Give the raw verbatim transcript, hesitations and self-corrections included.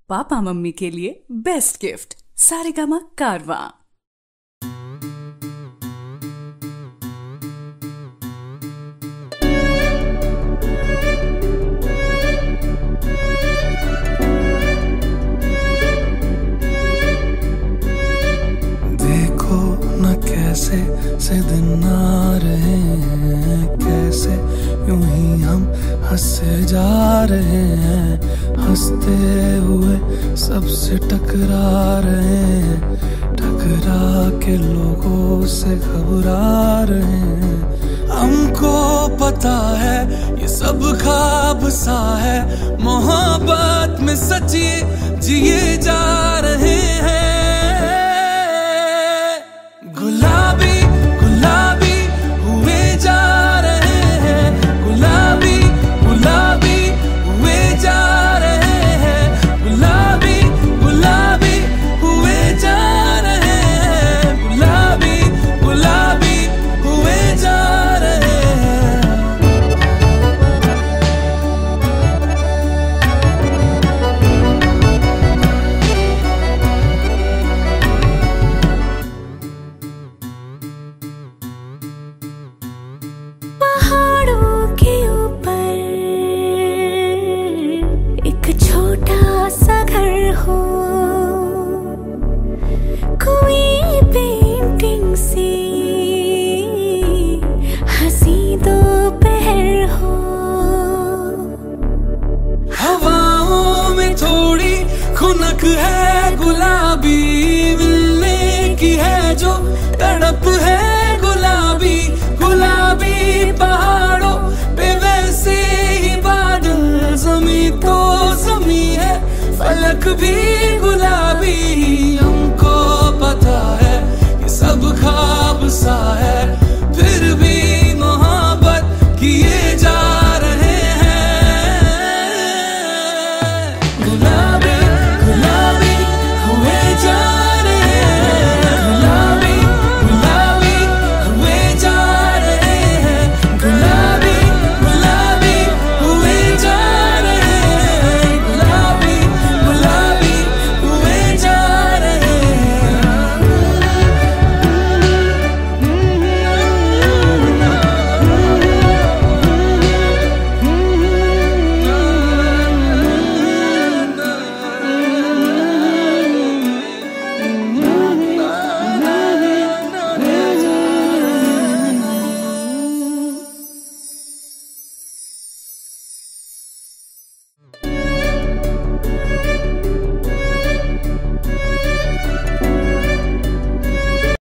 Papa mummy के लिए best gift Saregama कारवां। देखो न कैसे से दिन आ रहे हैं, कैसे यूं ही हम हंसे जा रहे हैं, हंसते हुए सबसे टकरा रहे हैं, टकरा के लोगों से घबरा रहे हैं। हमको पता है ये सब ख्वाब सा है, मोहब्बत में सच्ची जिए जा रहे हैं। गुलाबी गुलाबी हुए जा रहे हैं, गुलाबी गुलाबी हुए जा रहे हैं, गुलाबी गुलाबी हुए जा रहे हैं, गुलाबी गुलाबी हुए जा रहे हैं। पहाड़ों के ऊपर एक छोटा सा घर हो, कोई पेंटिंग सी हंसी दोपहर हो। हवाओं में थोड़ी खुनक है गुलाबी, मिलने की है जो तड़प है गुलाबी, गुलाबी पहाड़ों पे वैसे ही बादल, जमी तो जमी है फलक भी गुलाबी। हमको पता है ये सब ख्वाब सा है,